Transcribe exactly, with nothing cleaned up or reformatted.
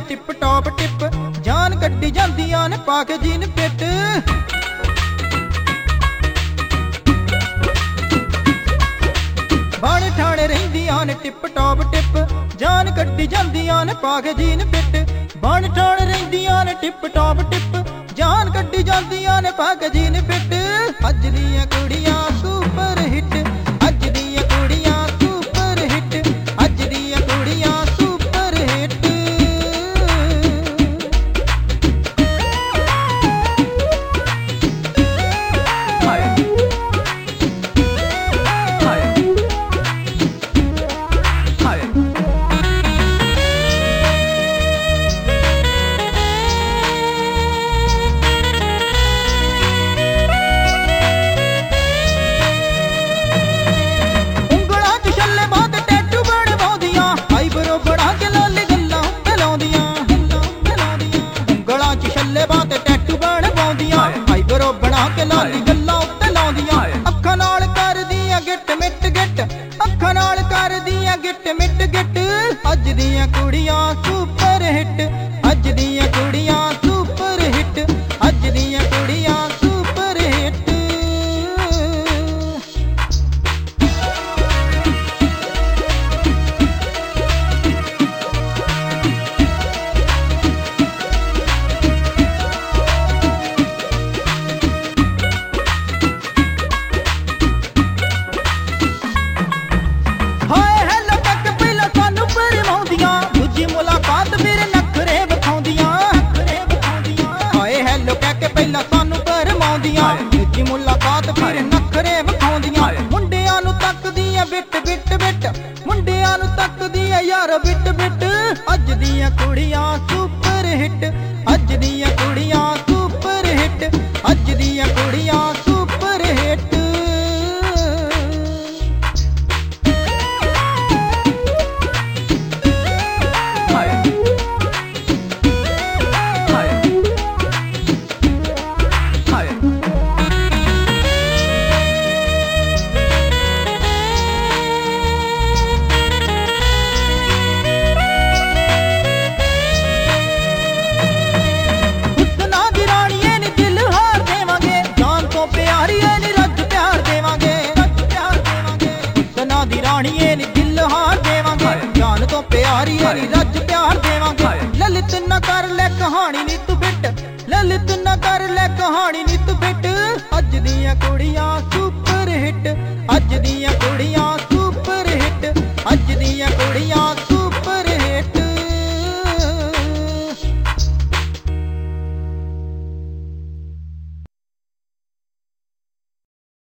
Tip top tip जान कड्डी जांदियां ने पाके जीन पिट। बण ठाणे रहिंदियां ने टिप टॉप टिप जान कड्डी जांदियां ने पाके जीन पिट। बण ठाणे रहिंदियां ने टिप टॉप टिप जान कड्डी जांदियां ने पाके जीन पिट। अज दियां कुड़ियां सुपर हिट, अज दियां कुड़ियां सुपर हिट, अज दियां कुड़ियां सुपर हिट। हाय हाय हाय लाली गल्लां उत्ते लाउंदियां अखां नाल करदियां गिट मिट गिट, अखां नाल करदियां गिट मिट गिट। अज दियां कुड़ियां सुपर हिट, अज दियां कुड़ियां सुपर हिट, अज दियां कुड़ियां सुपर हिट। मुलाकात मेरे नखरे विखाउंदियां, हाय हैलो कह के पहला सानू भरमाउंदियां, दूजी मुलाकात फिर नखरे विखाउंदियां। मुंडियां नू तकदियां बिट बिट बिट, मुंडियां नू तकदियां यार बिट बिट। अज दियां कुड़ियां सुपर हिट, अज दियां कुड़ियां सुपर हिट, अज दियां कुड़ियां सुपर हिट। राणीए नी दिल हार देवांगे, जान तो प्यारी है नी रज प्यार देवांगे। ललित न कर ले कहानी नी तू फिट, ललित न कर ले कहानी नी तू फिट। अज दियां कुड़ियां सुपर हिट, अज दियां कुड़ियां सुपर हिट, अज दियां कुड़ियां